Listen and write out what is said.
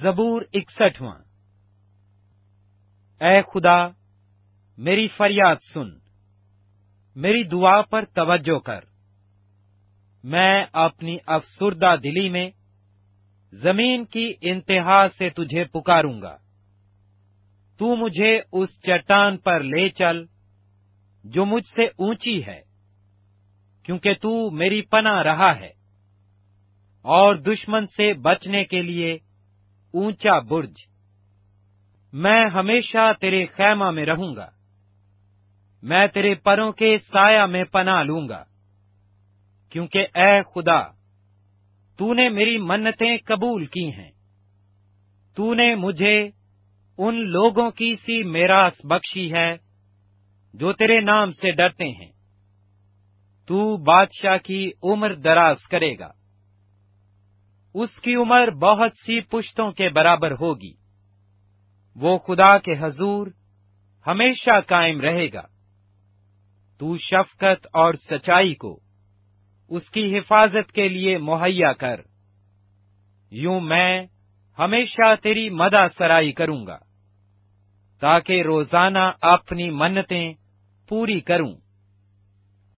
زبور 61۔ اے خدا، میری فریاد سن، میری دعا پر توجہ کر۔ میں اپنی افسردہ دلی میں زمین کی انتہا سے تجھے پکاروں گا۔ تو مجھے اس چٹان پر لے چل جو مجھ سے اونچی ہے، کیونکہ تو میری پناہ رہا ہے اور دشمن سے بچنے کے لیے اونچا برج۔ میں ہمیشہ تیرے خیمہ میں رہوں گا، میں تیرے پروں کے سایہ میں پناہ لوں گا، کیونکہ اے خدا، تو نے میری منتیں قبول کی ہیں۔ تو نے مجھے ان لوگوں کی سی میراث بخشی ہے جو تیرے نام سے ڈرتے ہیں۔ تو بادشاہ کی عمر دراز کرے گا، اس کی عمر بہت سی پشتوں کے برابر ہوگی۔ وہ خدا کے حضور ہمیشہ قائم رہے گا۔ تو شفقت اور سچائی کو اس کی حفاظت کے لیے مہیا کر۔ یوں میں ہمیشہ تیری مدح سرائی کروں گا، تاکہ روزانہ اپنی منتیں پوری کروں۔